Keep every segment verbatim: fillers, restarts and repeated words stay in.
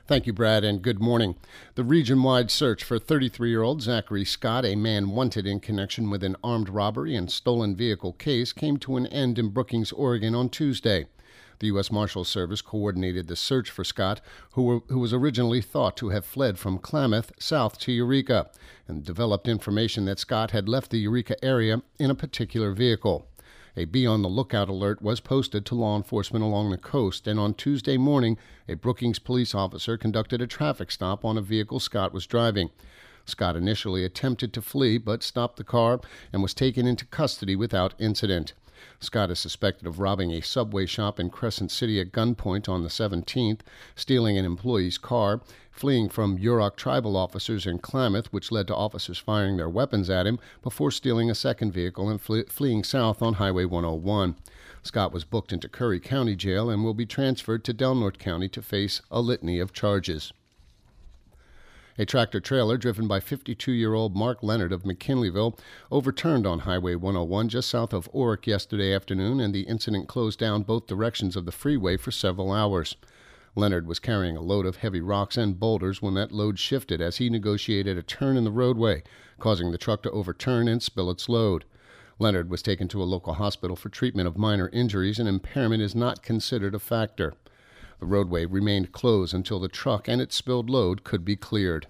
Thank you, Brad, and good morning. The region-wide search for thirty-three-year-old Zachary Scott, a man wanted in connection with an armed robbery and stolen vehicle case, came to an end in Brookings, Oregon on Tuesday. The U S Marshals Service coordinated the search for Scott, who, were, who was originally thought to have fled from Klamath south to Eureka, and developed information that Scott had left the Eureka area in a particular vehicle. A Be on the Lookout alert was posted to law enforcement along the coast, and on Tuesday morning, a Brookings police officer conducted a traffic stop on a vehicle Scott was driving. Scott initially attempted to flee, but stopped the car and was taken into custody without incident. Scott is suspected of robbing a Subway shop in Crescent City at gunpoint on the seventeenth, stealing an employee's car, fleeing from Yurok tribal officers in Klamath, which led to officers firing their weapons at him, before stealing a second vehicle and fle- fleeing south on Highway one oh one. Scott was booked into Curry County Jail and will be transferred to Del Norte County to face a litany of charges. A tractor-trailer driven by fifty-two-year-old Mark Leonard of McKinleyville overturned on Highway one oh one just south of Orick yesterday afternoon, and the incident closed down both directions of the freeway for several hours. Leonard was carrying a load of heavy rocks and boulders when that load shifted as he negotiated a turn in the roadway, causing the truck to overturn and spill its load. Leonard was taken to a local hospital for treatment of minor injuries, and impairment is not considered a factor. The roadway remained closed until the truck and its spilled load could be cleared.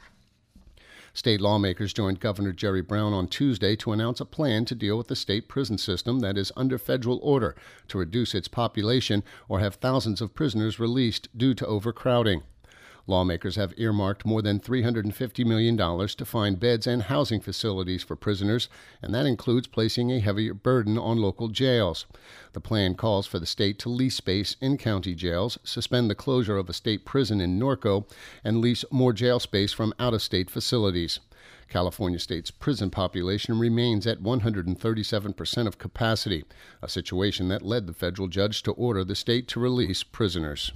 State lawmakers joined Governor Jerry Brown on Tuesday to announce a plan to deal with the state prison system that is under federal order to reduce its population or have thousands of prisoners released due to overcrowding. Lawmakers have earmarked more than three hundred fifty million dollars to find beds and housing facilities for prisoners, and that includes placing a heavier burden on local jails. The plan calls for the state to lease space in county jails, suspend the closure of a state prison in Norco, and lease more jail space from out-of-state facilities. California State's prison population remains at one hundred thirty-seven percent of capacity, a situation that led the federal judge to order the state to release prisoners.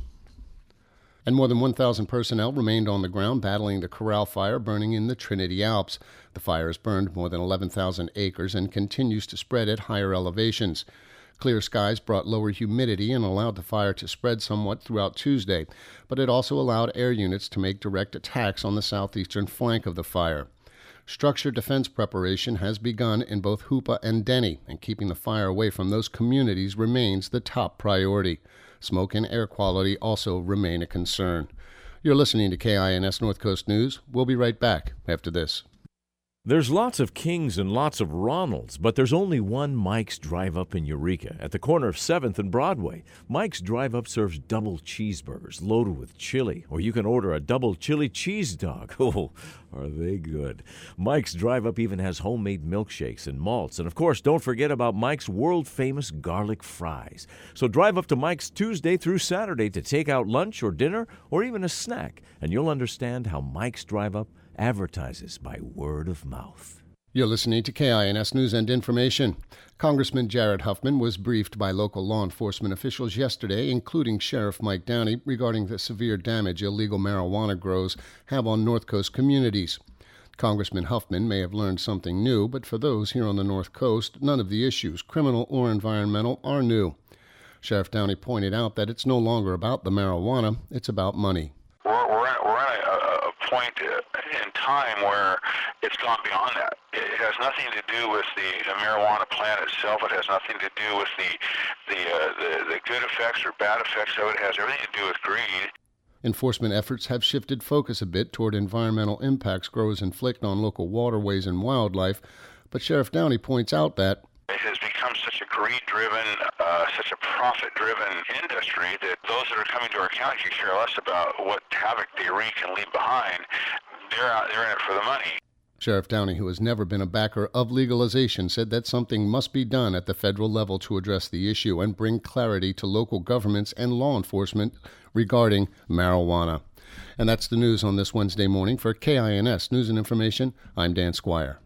And more than one thousand personnel remained on the ground battling the Corral Fire burning in the Trinity Alps. The fire has burned more than eleven thousand acres and continues to spread at higher elevations. Clear skies brought lower humidity and allowed the fire to spread somewhat throughout Tuesday, but it also allowed air units to make direct attacks on the southeastern flank of the fire. Structured defense preparation has begun in both Hoopa and Denny, and keeping the fire away from those communities remains the top priority. Smoke and air quality also remain a concern. You're listening to K I N S North Coast News. We'll be right back after this. There's lots of Kings and lots of Ronalds, but there's only one Mike's Drive Up in Eureka at the corner of seventh and Broadway. Mike's Drive Up serves double cheeseburgers loaded with chili, or you can order a double chili cheese dog. Oh, are they good. Mike's Drive Up even has homemade milkshakes and malts. And, of course, don't forget about Mike's world-famous garlic fries. So drive up to Mike's Tuesday through Saturday to take out lunch or dinner or even a snack, and you'll understand how Mike's Drive Up advertises by word of mouth. You're listening to K I N S News and Information. Congressman Jared Huffman was briefed by local law enforcement officials yesterday, including Sheriff Mike Downey, regarding the severe damage illegal marijuana grows have on North Coast communities. Congressman Huffman may have learned something new, but for those here on the North Coast, none of the issues, criminal or environmental, are new. Sheriff Downey pointed out that it's no longer about the marijuana, it's about money. We're, we're at, we're at a, a point in time where it's gone beyond that. It has nothing to do with the, the marijuana plant itself. It has nothing to do with the the, uh, the the good effects or bad effects of it. It has everything to do with greed. Enforcement efforts have shifted focus a bit toward environmental impacts growers inflict on local waterways and wildlife, but Sheriff Downey points out that it has become such a greed-driven, uh, such a profit-driven industry that those that are coming to our county could care less about what havoc they wreak and leave behind. They're out, they're in it for the money. Sheriff Downey, who has never been a backer of legalization, said that something must be done at the federal level to address the issue and bring clarity to local governments and law enforcement regarding marijuana. And that's the news on this Wednesday morning. For K I N S News and Information, I'm Dan Squire.